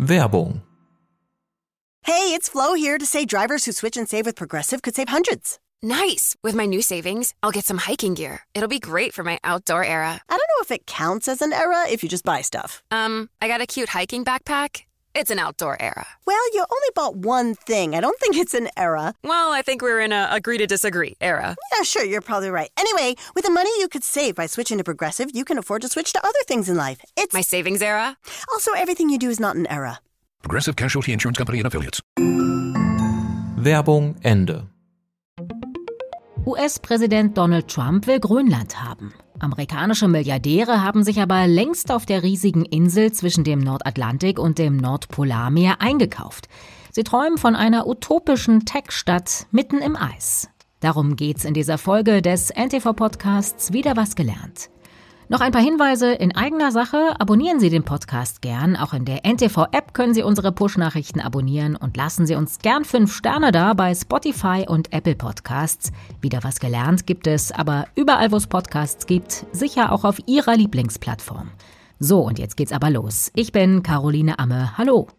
Werbung. Hey, it's Flo here to say drivers who switch and save with Progressive could save hundreds. Nice! With my new savings, I'll get some hiking gear. It'll be great for my outdoor era. I don't know if it counts as an era if you just buy stuff. I got a cute hiking backpack. It's an outdoor era. Well, you only bought one thing. I don't think it's an era. Well, I think we're in a agree to disagree era. Yeah, sure, you're probably right. Anyway, with the money you could save by switching to Progressive, you can afford to switch to other things in life. It's My savings era? Also, everything you do is not an era. Progressive Casualty Insurance Company and Affiliates. Werbung Ende. US-Präsident Donald Trump will Grönland haben. Amerikanische Milliardäre haben sich aber längst auf der riesigen Insel zwischen dem Nordatlantik und dem Nordpolarmeer eingekauft. Sie träumen von einer utopischen Tech-Stadt mitten im Eis. Darum geht's in dieser Folge des NTV-Podcasts Wieder was gelernt. Noch ein paar Hinweise in eigener Sache. Abonnieren Sie den Podcast gern. Auch in der NTV-App können Sie unsere Push-Nachrichten abonnieren und lassen Sie uns gern 5 Sterne da bei Spotify und Apple Podcasts. Wieder was gelernt gibt es, aber überall, wo es Podcasts gibt, sicher auch auf Ihrer Lieblingsplattform. So, und jetzt geht's aber los. Ich bin Caroline Amme. Hallo.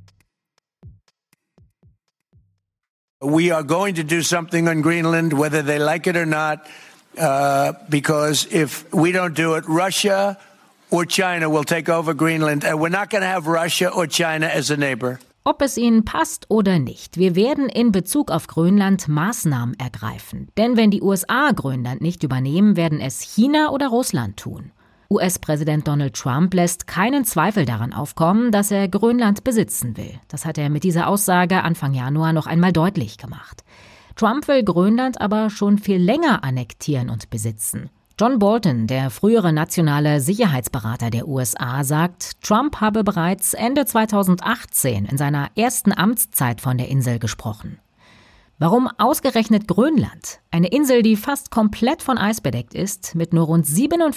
We are going to do something on Greenland, whether they like it or not. Because if we don't do it, Russia or China will take over Greenland, and we're not going to have Russia or China as a neighbor. Ob es Ihnen passt oder nicht, wir werden in Bezug auf Grönland Maßnahmen ergreifen. Denn wenn die USA Grönland nicht übernehmen, werden es China oder Russland tun. US-Präsident Donald Trump lässt keinen Zweifel daran aufkommen, dass er Grönland besitzen will. Das hat er mit dieser Aussage Anfang Januar noch einmal deutlich gemacht. Trump will Grönland aber schon viel länger annektieren und besitzen. John Bolton, der frühere nationale Sicherheitsberater der USA, sagt, Trump habe bereits Ende 2018 in seiner ersten Amtszeit von der Insel gesprochen. Warum ausgerechnet Grönland? Eine Insel, die fast komplett von Eis bedeckt ist, mit nur rund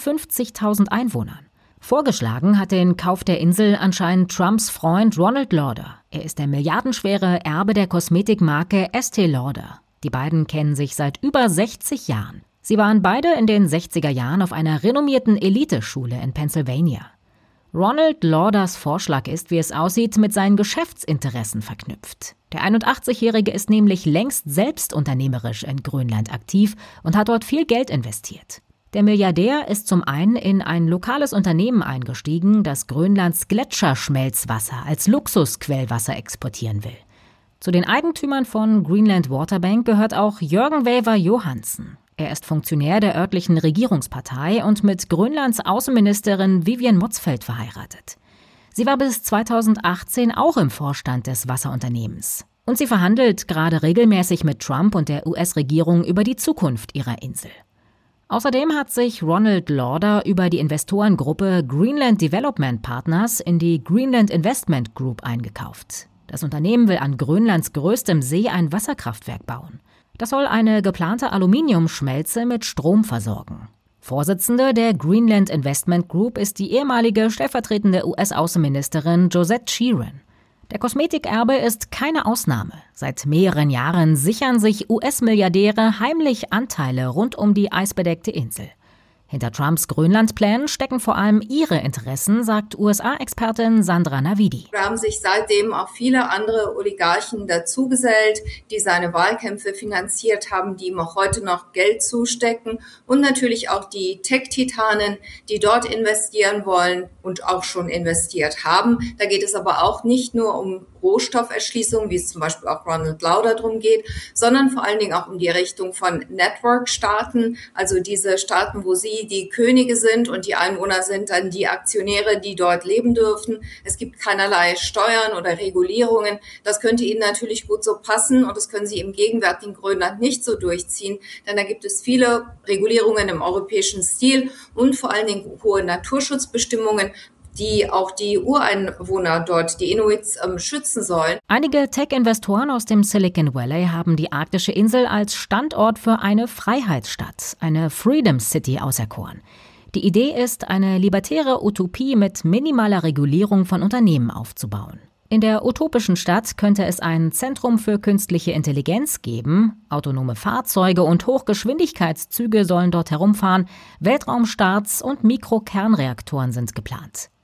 57.000 Einwohnern. Vorgeschlagen hat den Kauf der Insel anscheinend Trumps Freund Ronald Lauder. Er ist der milliardenschwere Erbe der Kosmetikmarke Estée Lauder. Die beiden kennen sich seit über 60 Jahren. Sie waren beide in den 60er Jahren auf einer renommierten Eliteschule in Pennsylvania. Ronald Lauders Vorschlag ist, wie es aussieht, mit seinen Geschäftsinteressen verknüpft. Der 81-Jährige ist nämlich längst selbst unternehmerisch in Grönland aktiv und hat dort viel Geld investiert. Der Milliardär ist zum einen in ein lokales Unternehmen eingestiegen, das Grönlands Gletscherschmelzwasser als Luxusquellwasser exportieren will. Zu den Eigentümern von Greenland Waterbank gehört auch Jørgen Wæver Johansen. Er ist Funktionär der örtlichen Regierungspartei und mit Grönlands Außenministerin Vivian Motzfeldt verheiratet. Sie war bis 2018 auch im Vorstand des Wasserunternehmens. Und sie verhandelt gerade regelmäßig mit Trump und der US-Regierung über die Zukunft ihrer Insel. Außerdem hat sich Ronald Lauder über die Investorengruppe Greenland Development Partners in die Greenland Investment Group eingekauft. Das Unternehmen will an Grönlands größtem See ein Wasserkraftwerk bauen. Das soll eine geplante Aluminiumschmelze mit Strom versorgen. Vorsitzende der Greenland Investment Group ist die ehemalige stellvertretende US-Außenministerin Josette Sheeran. Der Kosmetikerbe ist keine Ausnahme. Seit mehreren Jahren sichern sich US-Milliardäre heimlich Anteile rund um die eisbedeckte Insel. Hinter Trumps Grönlandplänen stecken vor allem ihre Interessen, sagt USA-Expertin Sandra Navidi. Da haben sich seitdem auch viele andere Oligarchen dazugesellt, die seine Wahlkämpfe finanziert haben, die ihm auch heute noch Geld zustecken. Und natürlich auch die Tech-Titanen, die dort investieren wollen und auch schon investiert haben. Da geht es aber auch nicht nur um Rohstofferschließung, wie es zum Beispiel auch Ronald Lauder drum geht, sondern vor allen Dingen auch um die Richtung von Network-Staaten, also diese Staaten, wo sie die Könige sind und die Einwohner sind dann die Aktionäre, die dort leben dürfen. Es gibt keinerlei Steuern oder Regulierungen. Das könnte ihnen natürlich gut so passen und das können sie im gegenwärtigen Grönland nicht so durchziehen, denn da gibt es viele Regulierungen im europäischen Stil und vor allen Dingen hohe Naturschutzbestimmungen, die auch die Ureinwohner dort, die Inuits, schützen sollen. Einige Tech-Investoren aus dem Silicon Valley haben die arktische Insel als Standort für eine Freiheitsstadt, eine Freedom City, auserkoren. Die Idee ist, eine libertäre Utopie mit minimaler Regulierung von Unternehmen aufzubauen. In der utopischen Stadt könnte es ein Zentrum für künstliche Intelligenz geben, autonome Fahrzeuge und Hochgeschwindigkeitszüge sollen dort herumfahren, Weltraumstarts und Mikrokernreaktoren sind geplant.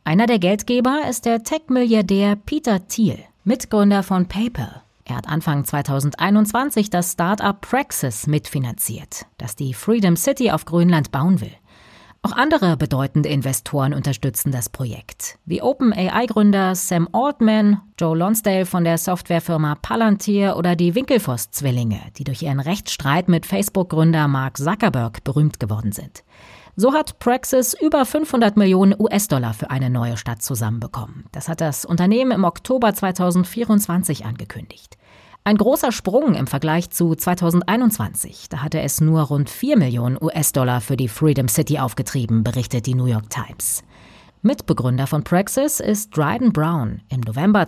Einer der Geldgeber ist der Tech-Milliardär Peter Thiel, Mitgründer von PayPal. Er hat Anfang 2021 das Start-up Praxis mitfinanziert, das die Freedom City auf Grönland bauen will. Auch andere bedeutende Investoren unterstützen das Projekt, wie OpenAI-Gründer Sam Altman, Joe Lonsdale von der Softwarefirma Palantir oder die Winklevoss-Zwillinge, die durch ihren Rechtsstreit mit Facebook-Gründer Mark Zuckerberg berühmt geworden sind. So hat Praxis über 500 Millionen US-Dollar für eine neue Stadt zusammenbekommen. Das hat das Unternehmen im Oktober 2024 angekündigt. Ein großer Sprung im Vergleich zu 2021. Da hatte es nur rund 4 Millionen US-Dollar für die Freedom City aufgetrieben, berichtet die New York Times. Mitbegründer von Praxis ist Dryden Brown. Im November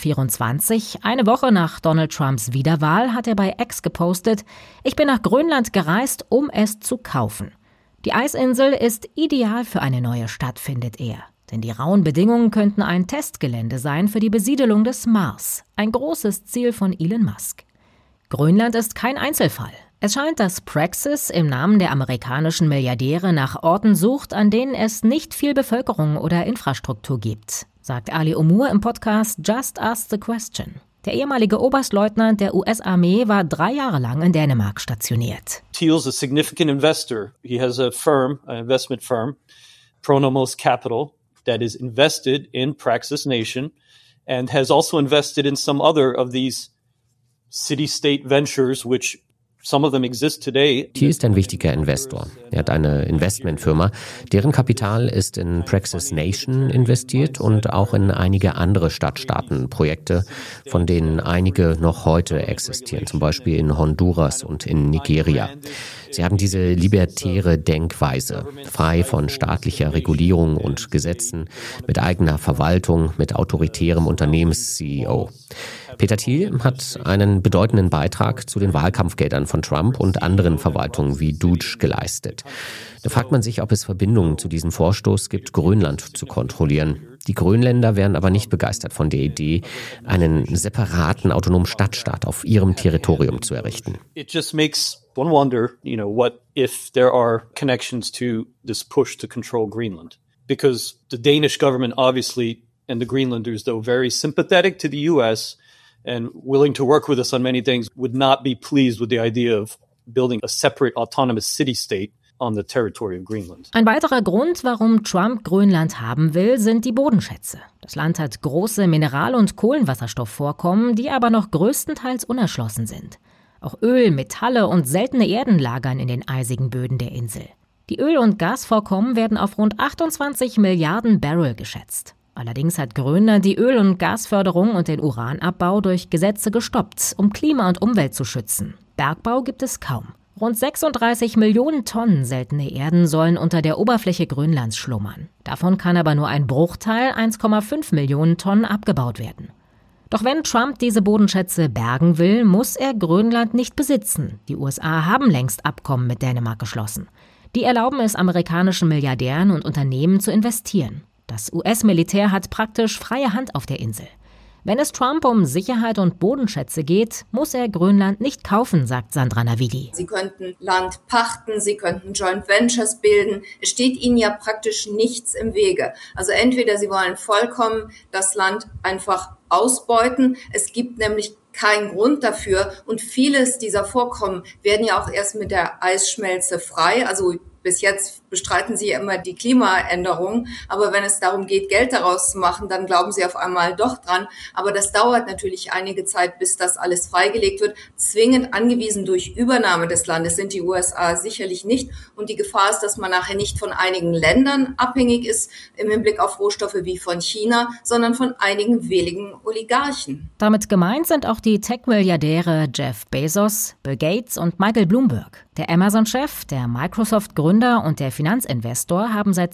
2024, eine Woche nach Donald Trumps Wiederwahl, hat er bei X gepostet: Ich bin nach Grönland gereist, um es zu kaufen. Die Eisinsel ist ideal für eine neue Stadt, findet er. Denn die rauen Bedingungen könnten ein Testgelände sein für die Besiedelung des Mars. Ein großes Ziel von Elon Musk. Grönland ist kein Einzelfall. Es scheint, dass Praxis im Namen der amerikanischen Milliardäre nach Orten sucht, an denen es nicht viel Bevölkerung oder Infrastruktur gibt, sagt Ali Omur im Podcast Just Ask the Question. Der ehemalige Oberstleutnant der US-Armee war 3 Jahre lang in Dänemark stationiert. Thiel's a significant investor. He has a firm, an investment firm, Pronomos Capital, that is invested in Praxis Nation and has also invested in some other of these city-state ventures, which some of them exist today. Thiel ist ein wichtiger Investor. Er hat eine Investmentfirma, deren Kapital ist in Praxis Nation investiert und auch in einige andere Stadtstaatenprojekte, von denen einige noch heute existieren, zum Beispiel in Honduras und in Nigeria. Sie haben diese libertäre Denkweise, frei von staatlicher Regulierung und Gesetzen, mit eigener Verwaltung, mit autoritärem Unternehmens-CEO. Peter Thiel hat einen bedeutenden Beitrag zu den Wahlkampfgeldern von Trump und anderen Verwaltungen wie Doge geleistet. Da fragt man sich, ob es Verbindungen zu diesem Vorstoß gibt, Grönland zu kontrollieren. Die Grönländer wären aber nicht begeistert von der Idee, einen separaten autonomen Stadtstaat auf ihrem Territorium zu errichten. It just makes one wonder, what if there are connections to this push to control Greenland? Because the Danish government obviously, and the Greenlanders, though very sympathetic to the US and willing to work with us on many things, would not be pleased with the idea of building a separate autonomous city-state on the territory of Greenland. Ein weiterer Grund, warum Trump Grönland haben will, sind die Bodenschätze. Das Land hat große Mineral- und Kohlenwasserstoffvorkommen, die aber noch größtenteils unerschlossen sind. Auch Öl, Metalle und seltene Erden lagern in den eisigen Böden der Insel. Die Öl- und Gasvorkommen werden auf rund 28 Milliarden Barrel geschätzt. Allerdings hat Grönland die Öl- und Gasförderung und den Uranabbau durch Gesetze gestoppt, um Klima und Umwelt zu schützen. Bergbau gibt es kaum. Rund 36 Millionen Tonnen seltene Erden sollen unter der Oberfläche Grönlands schlummern. Davon kann aber nur ein Bruchteil, 1,5 Millionen Tonnen, abgebaut werden. Doch wenn Trump diese Bodenschätze bergen will, muss er Grönland nicht besitzen. Die USA haben längst Abkommen mit Dänemark geschlossen. Die erlauben es amerikanischen Milliardären und Unternehmen zu investieren. Das US-Militär hat praktisch freie Hand auf der Insel. Wenn es Trump um Sicherheit und Bodenschätze geht, muss er Grönland nicht kaufen, sagt Sandra Navidi. Sie könnten Land pachten, Sie könnten Joint Ventures bilden. Es steht Ihnen ja praktisch nichts im Wege. Also entweder Sie wollen vollkommen das Land einfach ausbeuten. Es gibt nämlich keinen Grund dafür. Und vieles dieser Vorkommen werden ja auch erst mit der Eisschmelze frei. Also bis jetzt bestreiten Sie ja immer die Klimaänderung, aber wenn es darum geht, Geld daraus zu machen, dann glauben Sie auf einmal doch dran. Aber das dauert natürlich einige Zeit, bis das alles freigelegt wird. Zwingend angewiesen durch Übernahme des Landes sind die USA sicherlich nicht. Und die Gefahr ist, dass man nachher nicht von einigen Ländern abhängig ist, im Hinblick auf Rohstoffe wie von China, sondern von einigen wenigen Oligarchen. Damit gemeint sind auch die Tech-Milliardäre Jeff Bezos, Bill Gates und Michael Bloomberg. Der Amazon-Chef, der Microsoft-Gründer und der Finanzinvestor haben seit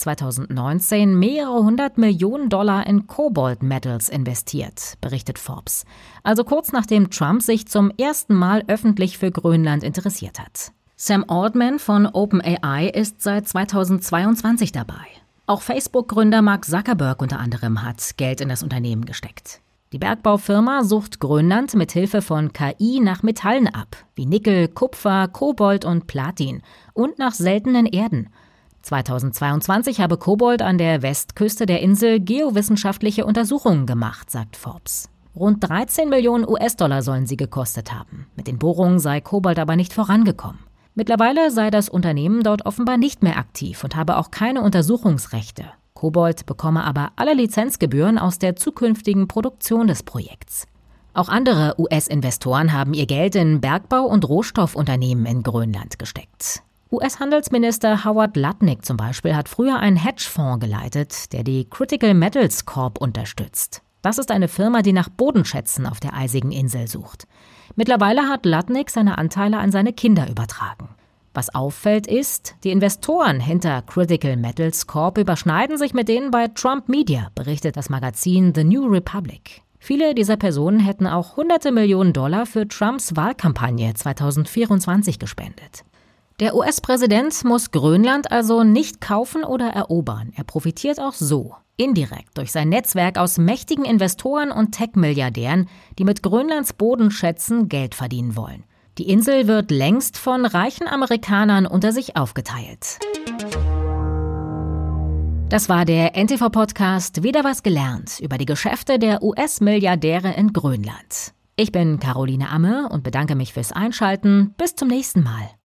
2019 mehrere 100 Millionen Dollar in Cobalt-Metals investiert, berichtet Forbes. Also kurz nachdem Trump sich zum ersten Mal öffentlich für Grönland interessiert hat. Sam Altman von OpenAI ist seit 2022 dabei. Auch Facebook-Gründer Mark Zuckerberg unter anderem hat Geld in das Unternehmen gesteckt. Die Bergbaufirma sucht Grönland mit Hilfe von KI nach Metallen ab, wie Nickel, Kupfer, Kobold und Platin und nach seltenen Erden. 2022 habe Kobold an der Westküste der Insel geowissenschaftliche Untersuchungen gemacht, sagt Forbes. Rund 13 Millionen US-Dollar sollen sie gekostet haben. Mit den Bohrungen sei Kobold aber nicht vorangekommen. Mittlerweile sei das Unternehmen dort offenbar nicht mehr aktiv und habe auch keine Untersuchungsrechte. Kobold bekomme aber alle Lizenzgebühren aus der zukünftigen Produktion des Projekts. Auch andere US-Investoren haben ihr Geld in Bergbau- und Rohstoffunternehmen in Grönland gesteckt. US-Handelsminister Howard Lutnick zum Beispiel hat früher einen Hedgefonds geleitet, der die Critical Metals Corp unterstützt. Das ist eine Firma, die nach Bodenschätzen auf der eisigen Insel sucht. Mittlerweile hat Lutnick seine Anteile an seine Kinder übertragen. Was auffällt ist, die Investoren hinter Critical Metals Corp überschneiden sich mit denen bei Trump Media, berichtet das Magazin The New Republic. Viele dieser Personen hätten auch hunderte Millionen Dollar für Trumps Wahlkampagne 2024 gespendet. Der US-Präsident muss Grönland also nicht kaufen oder erobern. Er profitiert auch so, indirekt, durch sein Netzwerk aus mächtigen Investoren und Tech-Milliardären, die mit Grönlands Bodenschätzen Geld verdienen wollen. Die Insel wird längst von reichen Amerikanern unter sich aufgeteilt. Das war der NTV-Podcast Wieder was gelernt über die Geschäfte der US-Milliardäre in Grönland. Ich bin Caroline Amme und bedanke mich fürs Einschalten. Bis zum nächsten Mal.